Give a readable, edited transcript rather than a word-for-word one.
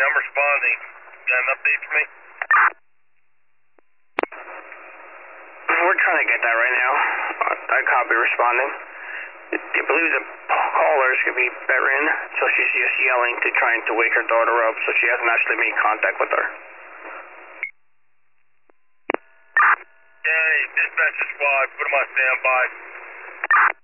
I'm responding. Got an update for me? We're trying to get that right now. I copy responding. I believe the caller is going to be Berin, so she's just yelling to trying to wake her daughter up, so she hasn't actually made contact with her. Hey, dispatcher squad, put him on standby.